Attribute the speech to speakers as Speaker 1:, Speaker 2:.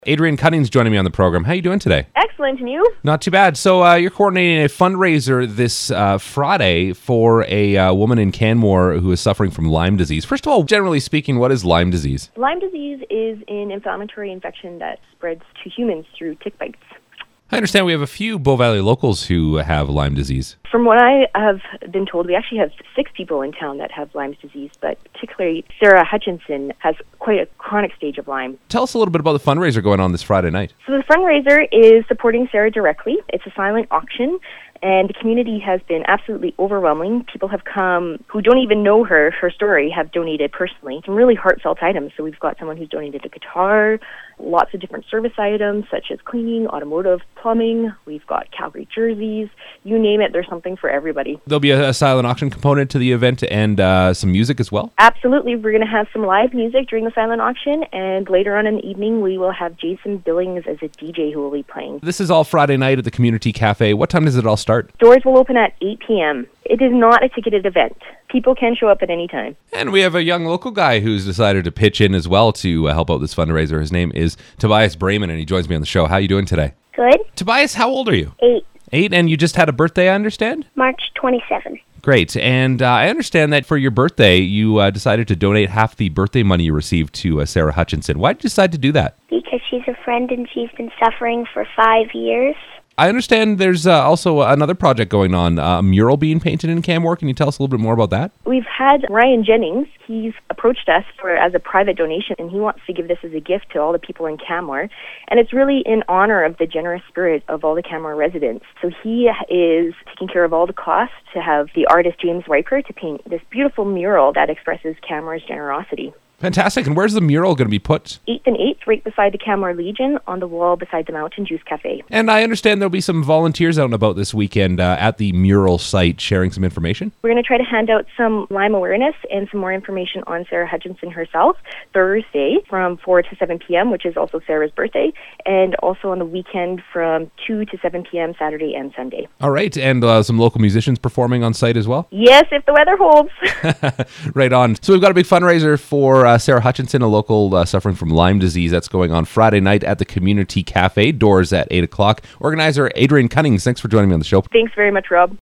Speaker 1: Adrienne Cunning's joining me on the program. How are you doing today?
Speaker 2: Excellent, and you?
Speaker 1: Not too bad. So you're coordinating a fundraiser this Friday for a woman in Canmore who is suffering from Lyme disease. First of all, generally speaking, what is Lyme disease?
Speaker 2: Lyme disease is an inflammatory infection that spreads to humans through tick bites.
Speaker 1: I understand we have a few Bow Valley locals who have Lyme disease.
Speaker 2: From what I have been told, we actually have 6 people in town that have Lyme disease, but particularly Sarah Hutchinson has quite a chronic stage of Lyme.
Speaker 1: Tell us a little bit about the fundraiser going on this Friday night.
Speaker 2: So the fundraiser is supporting Sarah directly. It's a silent auction, and the community has been absolutely overwhelming. People have come who don't even know her story, have donated personally some really heartfelt items. So we've got someone who's donated a guitar, lots of different service items such as cleaning, automotive, plumbing. We've got Calgary jerseys. You name it, there's something for everybody.
Speaker 1: There'll be a silent auction component to the event and some music as well?
Speaker 2: Absolutely. We're going to have some live music during the silent auction, and later on in the evening we will have Jason Billings as a DJ who will be playing.
Speaker 1: This is all Friday night at the Community Cafe. What time does it all start?
Speaker 2: Doors will open at 8 p.m. It is not a ticketed event. People can show up at any time.
Speaker 1: And we have a young local guy who's decided to pitch in as well to help out this fundraiser. His name is Tobias Brayman, and he joins me on the show. How are you doing today?
Speaker 3: Good.
Speaker 1: Tobias, how old are you?
Speaker 3: 8.
Speaker 1: 8, and you just had a birthday, I understand?
Speaker 3: March 27.
Speaker 1: Great. And I understand that for your birthday, you decided to donate half the birthday money you received to Sarah Hutchinson. Why did you decide to do that?
Speaker 3: Because she's a friend and she's been suffering for 5 years.
Speaker 1: I understand there's also another project going on, a mural being painted in Canmore. Can you tell us a little bit more about that?
Speaker 2: We've had Ryan Jennings. He's approached us as a private donation, and he wants to give this as a gift to all the people in Canmore. And it's really in honor of the generous spirit of all the Canmore residents. So he is taking care of all the costs to have the artist James Riper to paint this beautiful mural that expresses Canmore's generosity.
Speaker 1: Fantastic. And where's the mural going to be put?
Speaker 2: 8th and 8th, right beside the Canmore Legion on the wall beside the Mountain Juice Cafe.
Speaker 1: And I understand there'll be some volunteers out and about this weekend at the mural site sharing some information.
Speaker 2: We're going to try to hand out some Lyme awareness and some more information on Sarah Hutchinson herself Thursday from 4 to 7 p.m., which is also Sarah's birthday, and also on the weekend from 2 to 7 p.m. Saturday and Sunday.
Speaker 1: All right. And some local musicians performing on site as well?
Speaker 2: Yes, if the weather holds.
Speaker 1: Right on. So we've got a big fundraiser for Sarah Hutchinson, a local suffering from Lyme disease. That's going on Friday night at the Community Cafe. Doors at 8 o'clock. Organizer Adrienne Cunnings, thanks for joining me on the show.
Speaker 2: Thanks very much, Rob.